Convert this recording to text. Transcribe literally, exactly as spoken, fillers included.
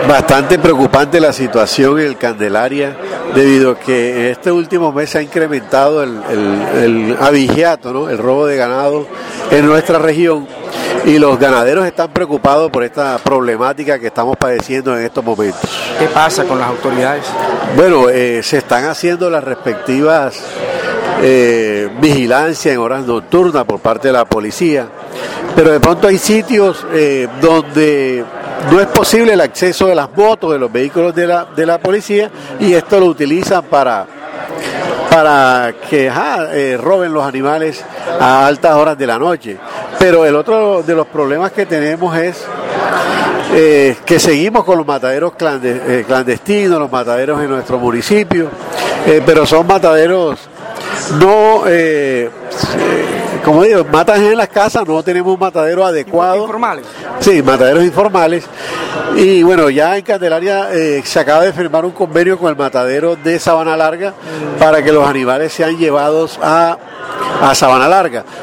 Bastante preocupante la situación en el Candelaria, debido a que en este último mes se ha incrementado el, el, el abigeato, ¿no? El robo de ganado en nuestra región, y los ganaderos están preocupados por esta problemática que estamos padeciendo en estos momentos. ¿Qué pasa con las autoridades? Bueno, eh, se están haciendo las respectivas eh, vigilancias en horas nocturnas por parte de la policía, pero de pronto hay sitios eh, donde no es posible el acceso de las motos, de los vehículos de la, de la policía, y esto lo utilizan para, para que ajá, eh, roben los animales a altas horas de la noche. Pero el otro de los problemas que tenemos es eh, que seguimos con los mataderos clandestinos, los mataderos en nuestro municipio, eh, pero son mataderos no... Eh, como digo, matan en las casas, no tenemos un matadero adecuado. ¿Informales? Sí, mataderos informales. Y bueno, ya en Candelaria eh, se acaba de firmar un convenio con el matadero de Sabana Larga para que los animales sean llevados a, a Sabana Larga.